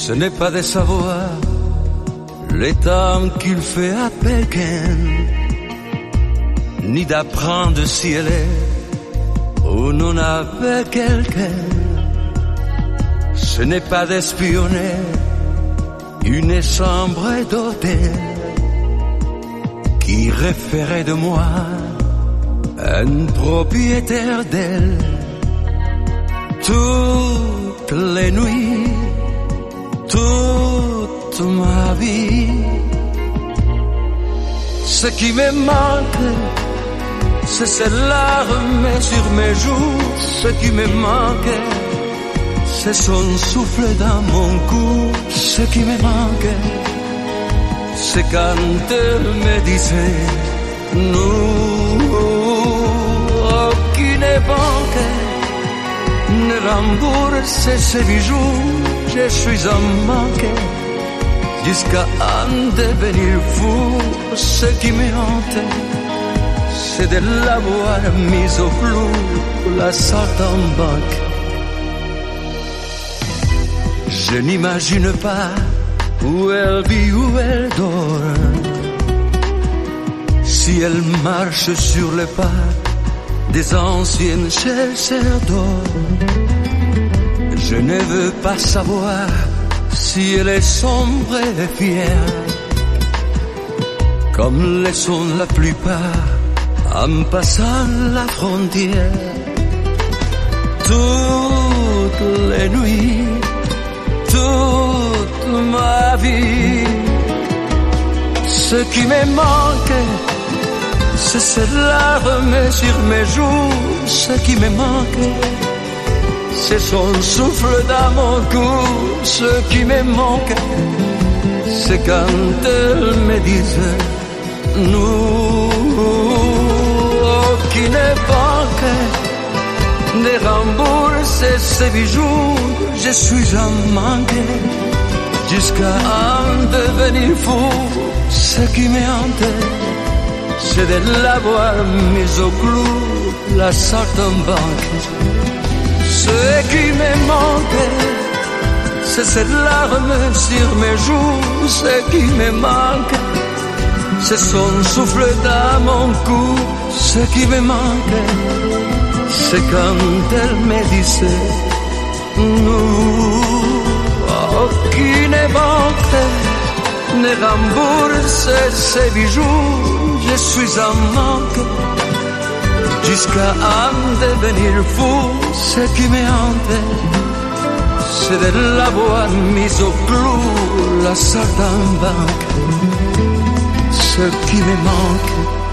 Ce n'est pas de savoir le temps qu'il fait à Pékin, ni d'apprendre si elle est ou non avec quelqu'un. Ce n'est pas d'espionner une chambre d'hôtel qui référait de moi un propriétaire d'elle. Toutes les nuits, toute ma vie, ce qui me manque, c'est ces larmes sur mes joues. Ce qui me manque, c'est son souffle dans mon cou. Ce qui me manque, c'est quand elle me disait nous, aucune banque ne rembourse ces bijoux. Je suis en manque jusqu'à en devenir fou. Ce qui me hante, c'est de l'avoir mise au clou, la sorte en banque. Je n'imagine pas où elle vit, où elle dort, si elle marche sur les pas des anciennes chercheurs d'or. Je ne veux pas savoir si elle est sombre et fière, comme le sont la plupart en passant la frontière. Toutes les nuits, toute ma vie, ce qui me manque, c'est ces larmes sur mes joues. Ce qui me manque, c'est son souffle dans mon cou. Ce qui me manque, c'est quand elle me disait nous, aucune banque ne rembourse ces bijoux. Je suis en manque jusqu'à en devenir fou. Ce qui me hante, c'est de l'avoir mise au clou, la sorte en banque. Ce qui me manque, c'est ces larmes sur mes joues. Ce qui me manque, c'est son souffle dans mon cou. Ce qui me manque, c'est quand elle me disait nous, aucune banque ne rembourse ces bijoux. Je suis en manque jusqu'à en devenir fou. Ce qui me hante, c'est de l'avoir mise au clou, la sorte en banque. Ce qui me manque,